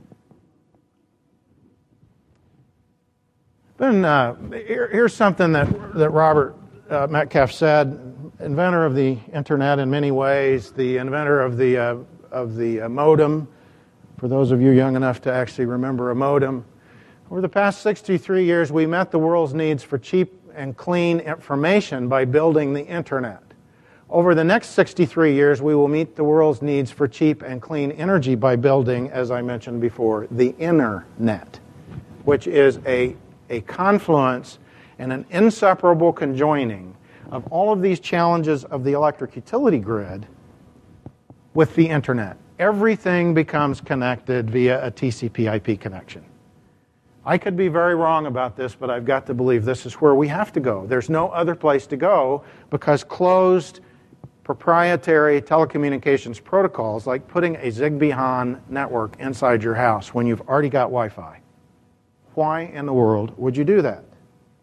Then uh, here, here's something that, that Robert uh, Metcalfe said, inventor of the internet in many ways, the inventor of the, uh, of the uh, modem, for those of you young enough to actually remember a modem. Over the past sixty-three years, we met the world's needs for cheap and clean information by building the internet. Over the next sixty-three years, we will meet the world's needs for cheap and clean energy by building, as I mentioned before, the internet, which is a, a confluence and an inseparable conjoining of all of these challenges of the electric utility grid with the internet. Everything becomes connected via a T C P I P connection. I could be very wrong about this, but I've got to believe this is where we have to go. There's no other place to go because closed proprietary telecommunications protocols, like putting a Zigbee HAN network inside your house when you've already got Wi-Fi. Why in the world would you do that?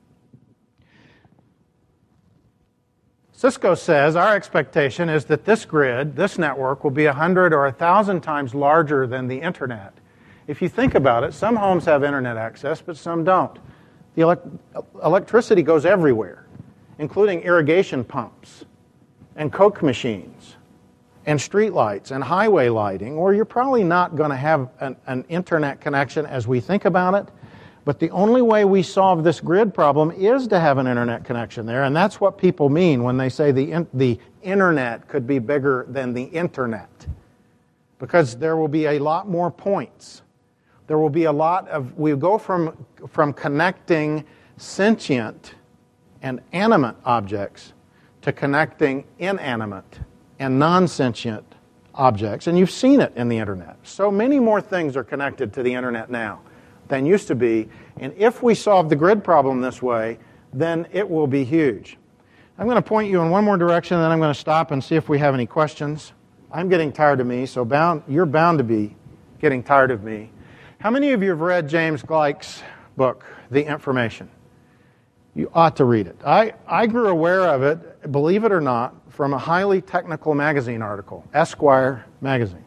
Cisco says our expectation is that this grid, this network, will be a hundred or a thousand times larger than the internet. If you think about it, some homes have internet access, but some don't. The elect electricity goes everywhere, including irrigation pumps and Coke machines and street lights and highway lighting, or you're probably not going to have an, an internet connection as we think about it. But the only way we solve this grid problem is to have an internet connection there, and that's what people mean when they say the, in, the internet could be bigger than the internet. Because there will be a lot more points. There will be a lot of, we go from, from connecting sentient and animate objects to connecting inanimate and non-sentient objects. And you've seen it in the internet. So many more things are connected to the internet now than used to be. And if we solve the grid problem this way, then it will be huge. I'm going to point you in one more direction, and then I'm going to stop and see if we have any questions. I'm getting tired of me, so bound, you're bound to be getting tired of me. How many of you have read James Gleick's book, The Information? You ought to read it. I, I grew aware of it, believe it or not, from a highly technical magazine article, Esquire magazine.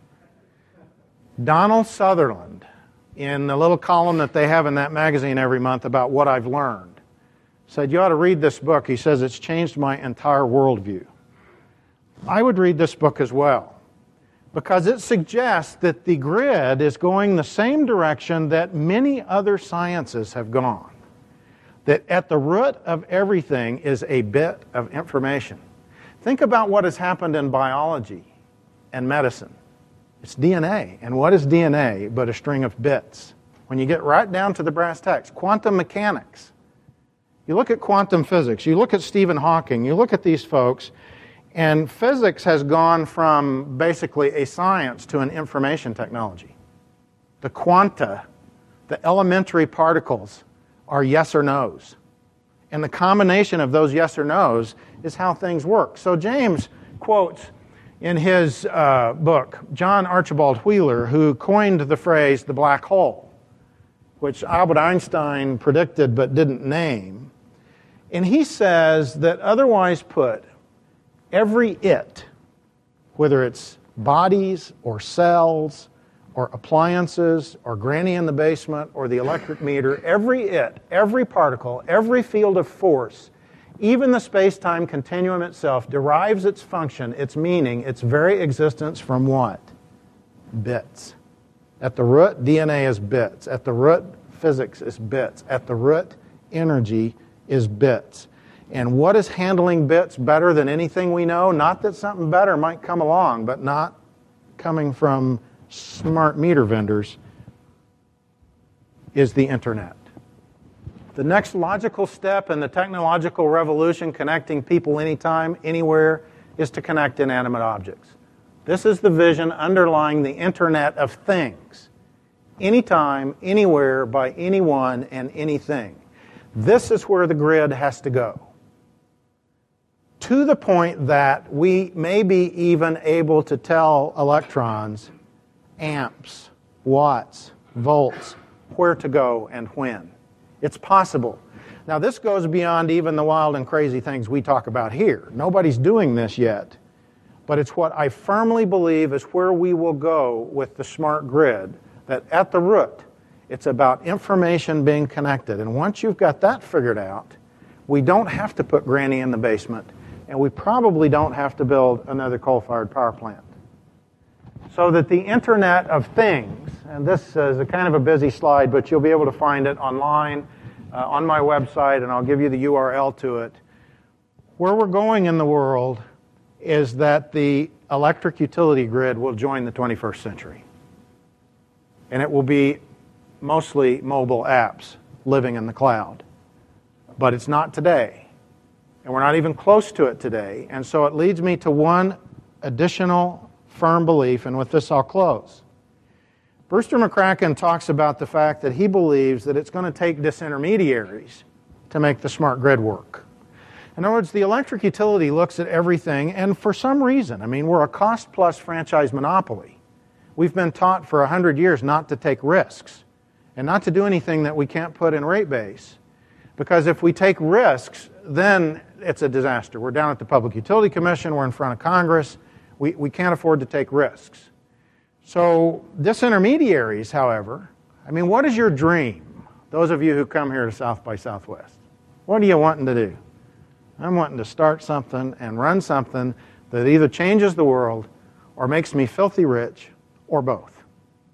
Donald Sutherland, in the little column that they have in that magazine every month about what I've learned, said, you ought to read this book. He says, it's changed my entire worldview. I would read this book as well, because it suggests that the grid is going the same direction that many other sciences have gone. That at the root of everything is a bit of information. Think about what has happened in biology and medicine. It's D N A. And what is D N A but a string of bits? When you get right down to the brass tacks, quantum mechanics. You look at quantum physics, you look at Stephen Hawking, you look at these folks, and physics has gone from basically a science to an information technology. The quanta, the elementary particles, are yes or no's. And the combination of those yes or no's is how things work. So James quotes in his uh, book John Archibald Wheeler, who coined the phrase the black hole, which Albert Einstein predicted but didn't name. And he says that, otherwise put, every it, whether it's bodies or cells or appliances or granny in the basement or the electric meter, every it, every particle, every field of force, even the space-time continuum itself derives its function, its meaning, its very existence from what? Bits. At the root, D N A is bits. At the root, physics is bits. At the root, energy is bits. And what is handling bits better than anything we know? Not that something better might come along, but not coming from smart meter vendors, is the internet. The next logical step in the technological revolution connecting people anytime, anywhere, is to connect inanimate objects. This is the vision underlying the Internet of Things. Anytime, anywhere, by anyone and anything. This is where the grid has to go. To the point that we may be even able to tell electrons amps, watts, volts, where to go and when. It's possible. Now, this goes beyond even the wild and crazy things we talk about here. Nobody's doing this yet. but it's what I firmly believe is where we will go with the smart grid, that at the root, it's about information being connected. And once you've got that figured out, we don't have to put Granny in the basement, and we probably don't have to build another coal-fired power plant. So that the Internet of Things, and this is a kind of a busy slide, but you'll be able to find it online uh, on my website, and I'll give you the U R L to it. Where we're going in the world is that the electric utility grid will join the twenty-first century. And it will be mostly mobile apps living in the cloud. But it's not today. And we're not even close to it today. And so it leads me to one additional firm belief, and with this I'll close. Brewster McCracken talks about the fact that he believes that it's going to take disintermediaries to make the smart grid work. In other words, the electric utility looks at everything, and for some reason, I mean, we're a cost-plus franchise monopoly. We've been taught for one hundred years not to take risks and not to do anything that we can't put in rate base. Because if we take risks, then it's a disaster. We're down at the Public Utility Commission, we're in front of Congress. We, we can't afford to take risks. So disintermediaries, however, I mean, what is your dream? Those of you who come here to South by Southwest, what are you wanting to do? I'm wanting to start something and run something that either changes the world or makes me filthy rich or both.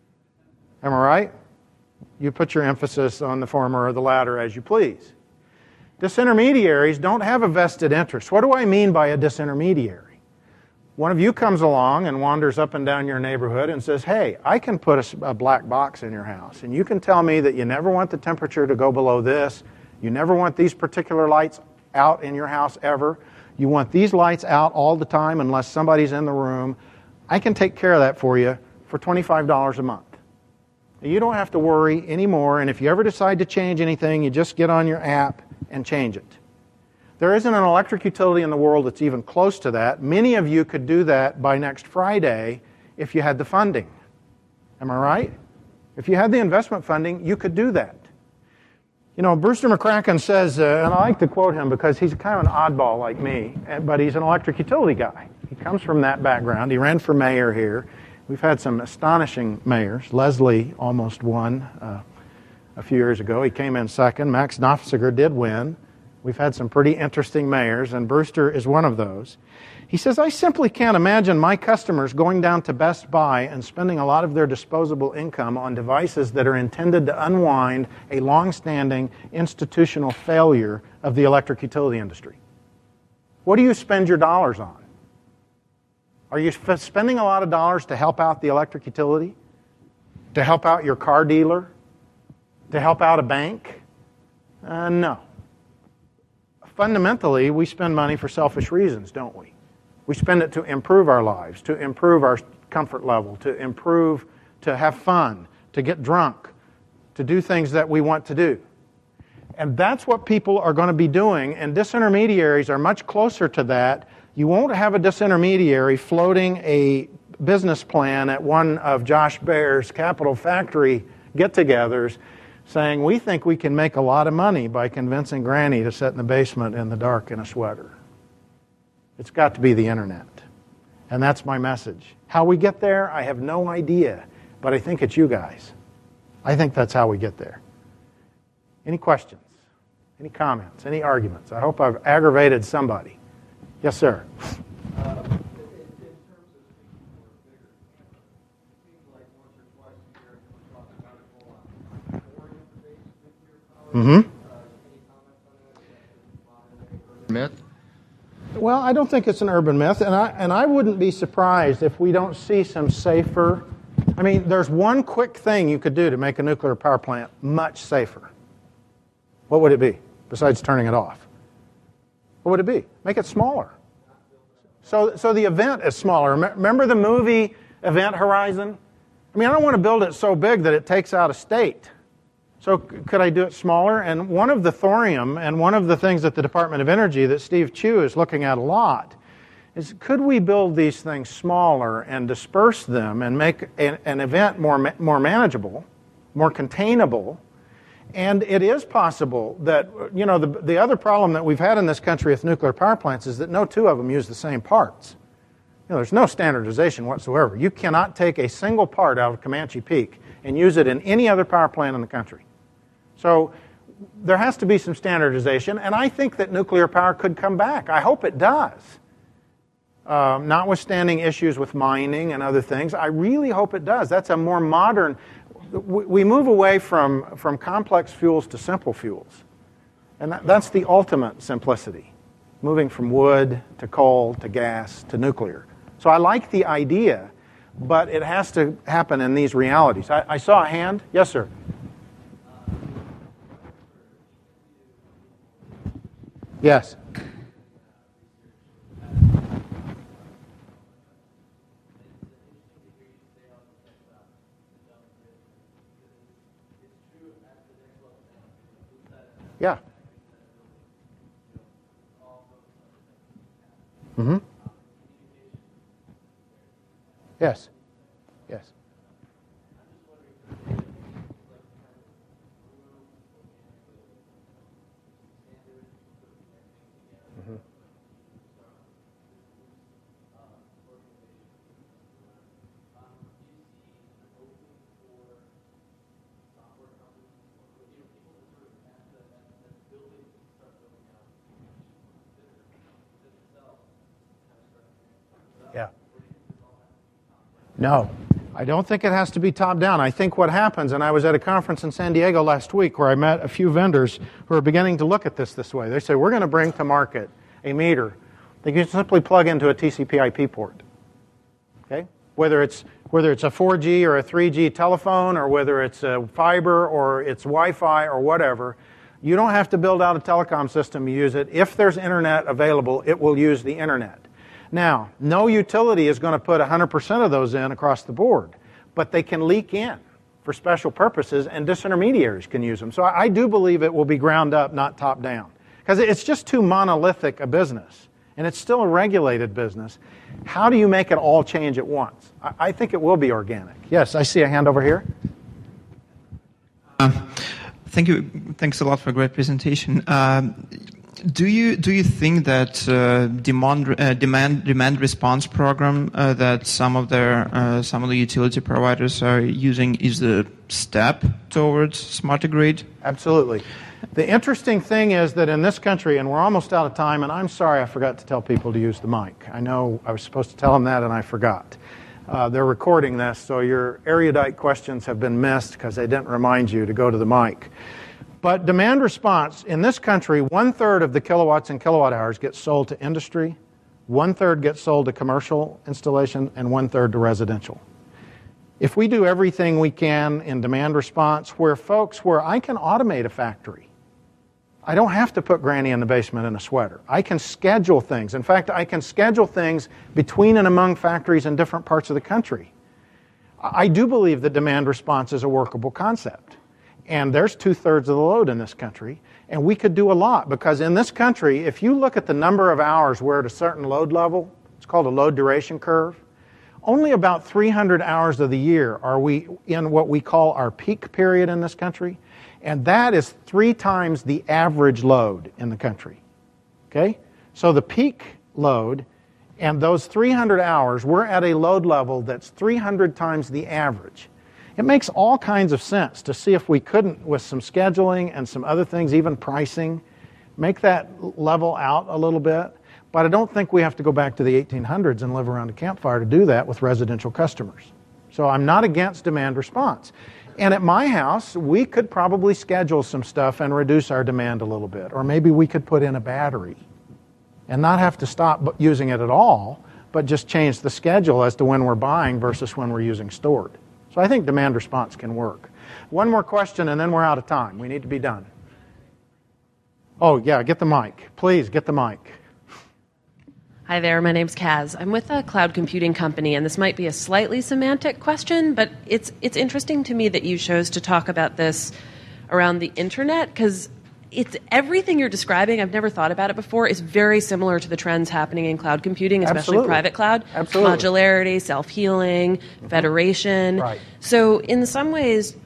Am I right? You put your emphasis on the former or the latter as you please. Disintermediaries don't have a vested interest. What do I mean by a disintermediary? One of you comes along and wanders up and down your neighborhood and says, hey, I can put a, a black box in your house, and you can tell me that you never want the temperature to go below this, you never want these particular lights out in your house ever, you want these lights out all the time unless somebody's in the room. I can take care of that for you for twenty-five dollars a month. You don't have to worry anymore, and if you ever decide to change anything, you just get on your app and change it. There isn't an electric utility in the world that's even close to that. Many of you could do that by next Friday if you had the funding. Am I right? If you had the investment funding, you could do that. You know, Brewster McCracken says, uh, and I like to quote him because he's kind of an oddball like me, but he's an electric utility guy. He comes from that background. He ran for mayor here. We've had some astonishing mayors. Leslie almost won uh, a few years ago. He came in second. Max Nofziger did win. We've had some pretty interesting mayors, and Brewster is one of those. He says, I simply can't imagine my customers going down to Best Buy and spending a lot of their disposable income on devices that are intended to unwind a long-standing institutional failure of the electric utility industry. What do you spend your dollars on? Are you sp- spending a lot of dollars to help out the electric utility? To help out your car dealer? To help out a bank? Uh, no. Fundamentally, we spend money for selfish reasons, don't we? We spend it to improve our lives, to improve our comfort level, to improve, to have fun, to get drunk, to do things that we want to do. And that's what people are going to be doing, and disintermediaries are much closer to that. You won't have a disintermediary floating a business plan at one of Josh Baer's Capital Factory get-togethers saying, we think we can make a lot of money by convincing Granny to sit in the basement in the dark in a sweater. It's got to be the internet. And that's my message. How we get there, I have no idea. But I think it's you guys. I think that's how we get there. Any questions? Any comments? Any arguments? I hope I've aggravated somebody. Yes, sir. Mm-hmm. Myth? Well, I don't think it's an urban myth, and I and I wouldn't be surprised if we don't see some safer. I mean, there's one quick thing you could do to make a nuclear power plant much safer. What would it be, besides turning it off? What would it be? Make it smaller. So, so the event is smaller. Remember the movie Event Horizon? I mean, I don't want to build it so big that it takes out a state. So could I do it smaller? And one of the thorium, and one of the things at the Department of Energy that Steve Chu is looking at a lot, is could we build these things smaller and disperse them and make an, an event more, more manageable, more containable? And it is possible that, you know, the, the other problem that we've had in this country with nuclear power plants is that no two of them use the same parts. You know, there's no standardization whatsoever. You cannot take a single part out of Comanche Peak and use it in any other power plant in the country. So there has to be some standardization, and I think that nuclear power could come back. I hope it does. Um, notwithstanding issues with mining and other things, I really hope it does. That's a more modern... We move away from, from complex fuels to simple fuels. And that, that's the ultimate simplicity, moving from wood to coal to gas to nuclear. So I like the idea, but it has to happen in these realities. I, I saw a hand. Yes, sir. Yes. Yeah. Mm-hmm. Yes. Yes. Mm-hmm. Yeah. No, I don't think it has to be top down. I think what happens, and I was at a conference in San Diego last week where I met a few vendors who are beginning to look at this this way. They say, we're going to bring to market a meter that you simply plug into a T C P I P port. Okay? Whether it's, whether it's a four G or a three G telephone, or whether it's a fiber or it's Wi-Fi or whatever, you don't have to build out a telecom system to use it. If there's internet available, it will use the internet. Now, no utility is going to put one hundred percent of those in across the board, but they can leak in for special purposes, and disintermediaries can use them. So I, I do believe it will be ground up, not top down, because it's just too monolithic a business, and it's still a regulated business. How do you make it all change at once? I, I think it will be organic. Yes, I see a hand over here. Uh, thank you. Thanks a lot for a great presentation. Um, Do you do you think that uh, demand uh, demand demand response program uh, that some of their uh, some of the utility providers are using is the step towards smarter grid? Absolutely. The interesting thing is that in this country, and we're almost out of time, and I'm sorry I forgot to tell people to use the mic. I know I was supposed to tell them that, and I forgot. Uh, they're recording this, so your erudite questions have been missed because they didn't remind you to go to the mic. But demand response, in this country, one-third of the kilowatts and kilowatt hours gets sold to industry, one-third gets sold to commercial installation, and one-third to residential. If we do everything we can in demand response, where folks, where I can automate a factory, I don't have to put Granny in the basement in a sweater. I can schedule things. In fact, I can schedule things between and among factories in different parts of the country. I do believe that demand response is a workable concept. And there's two-thirds of the load in this country, and we could do a lot, because in this country, if you look at the number of hours we're at a certain load level, it's called a load duration curve, only about three hundred hours of the year are we in what we call our peak period in this country, and that is three times the average load in the country. Okay? So the peak load, and those three hundred hours, we're at a load level that's three hundred times the average. It makes all kinds of sense to see if we couldn't, with some scheduling and some other things, even pricing, make that level out a little bit. But I don't think we have to go back to the eighteen hundreds and live around a campfire to do that with residential customers. So I'm not against demand response. And at my house, we could probably schedule some stuff and reduce our demand a little bit. Or maybe we could put in a battery and not have to stop using it at all, but just change the schedule as to when we're buying versus when we're using stored. So I think demand response can work. One more question, and then we're out of time. We need to be done. Oh, yeah, get the mic. Please, get the mic. Hi there, my name's Kaz. I'm with a cloud computing company, and this might be a slightly semantic question, but it's it's interesting to me that you chose to talk about this around the internet, because it's everything you're describing, I've never thought about it before, is very similar to the trends happening in cloud computing, especially Absolutely. private cloud. Absolutely. Modularity, self-healing, mm-hmm. federation. Right. So in some ways,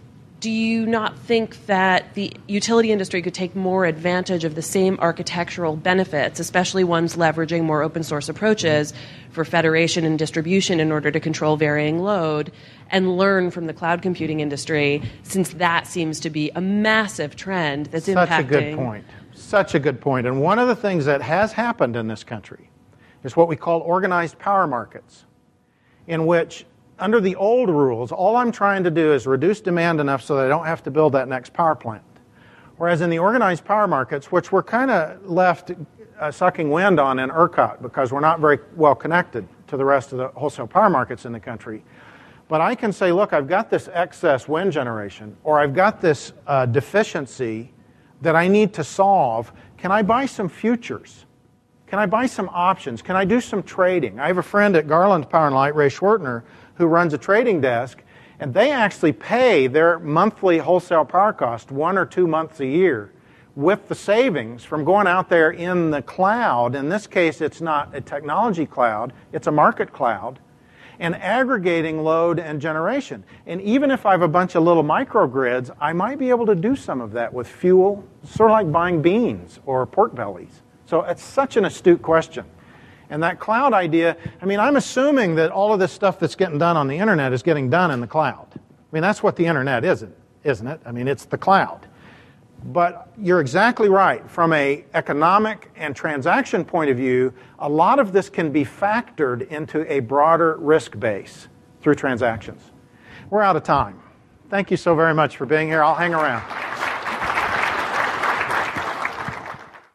do you not think that the utility industry could take more advantage of the same architectural benefits, especially ones leveraging more open source approaches for federation and distribution in order to control varying load, and learn from the cloud computing industry, since that seems to be a massive trend that's Such impacting... Such a good point. Such a good point. And one of the things that has happened in this country is what we call organized power markets, in which, under the old rules, all I'm trying to do is reduce demand enough so that I don't have to build that next power plant. Whereas in the organized power markets, which we're kind of left uh, sucking wind on in ERCOT because we're not very well connected to the rest of the wholesale power markets in the country, but I can say, look, I've got this excess wind generation, or I've got this uh, deficiency that I need to solve. Can I buy some futures? Can I buy some options? Can I do some trading? I have a friend at Garland Power and Light, Ray Schwartner, who runs a trading desk, and they actually pay their monthly wholesale power cost one or two months a year with the savings from going out there in the cloud. In this case, it's not a technology cloud, it's a market cloud, and aggregating load and generation. And even if I have a bunch of little microgrids, I might be able to do some of that with fuel, sort of like buying beans or pork bellies. So it's such an astute question. And that cloud idea, I mean, I'm assuming that all of this stuff that's getting done on the internet is getting done in the cloud. I mean, that's what the internet is, isn't it? I mean, it's the cloud. But you're exactly right. From an economic and transaction point of view, a lot of this can be factored into a broader risk base through transactions. We're out of time. Thank you so very much for being here. I'll hang around.